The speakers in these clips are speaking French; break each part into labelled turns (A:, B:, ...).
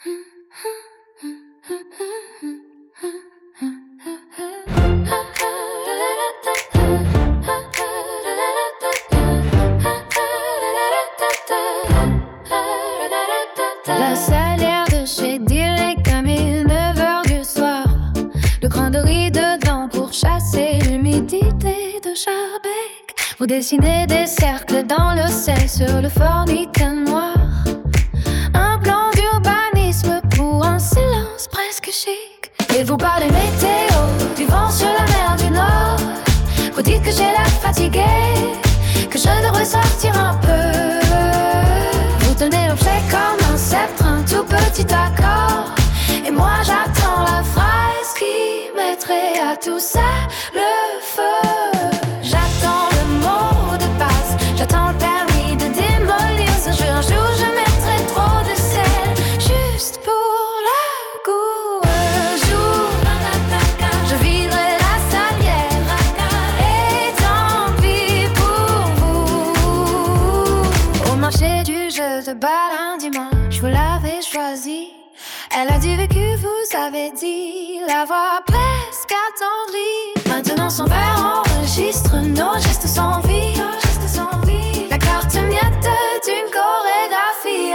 A: La salière de chez Dilek comme il 9h du soir. Le grand doré dedans pour chasser l'humidité de Charbec. Vous dessinez des cercles dans le sel sur le formica noir. Un plan d'urbanisme pour un silence presque chic. Et vous parlez météo, du vent sur la mer du Nord. Vous dites que j'ai l'air fatigué, que je devrais sortir un peu. Vous tenez l'objet comme un sceptre, un tout petit accord. Et moi j'attends la phrase qui mettrait à tout ça le feu. J'attends le mot de passe, j'attends le permis de démolir ce jeu. Un jour je mettrai trop de sel, juste pour le goût. Un jour, je viderai la salière. Et tant pis pour vous. Au marché du jeu de balle un dimanche, vous l'avez choisi. Elle a du vécu, vous avez dit, la voix presque attendrie. Maintenant son verre enregistre nos gestes sans vie. La carte miette d'une chorégraphie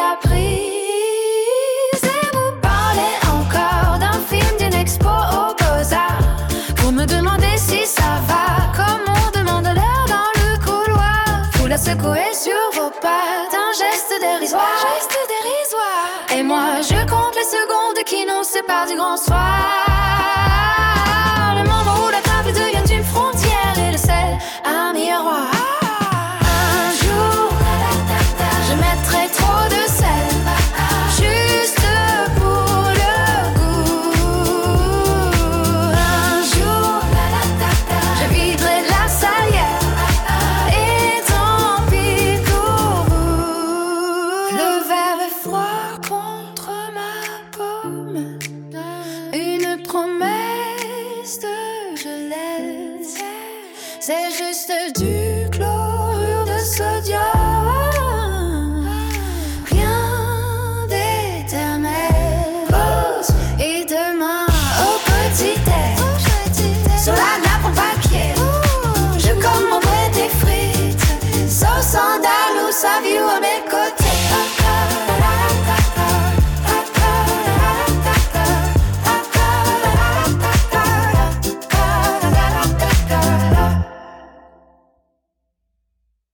A: apprise. Et vous parlez encore d'un film, d'une expo au Beaux-Arts. Vous me demandez si ça va, comme on demande l'air dans le couloir. Vous la secouez sur vos pattes, un geste dérisoire. Et moi je compte les secondes qui nous séparent du grand soir. Le moment où la table devient une frontière et le sel un miroir. Un jour, je mettrai trop de sel, juste pour le goût. Un jour, je viderai la salière. Et tant pis pour vous. Le verre est froid contre ma paume. Une promesse de jeunesse. C'est juste du chlorure de sodium. Rien d'éternel. Pause et demain au petit déj. Sur la nappe en papier, je commanderai des frites. Sauce sandal ou savio.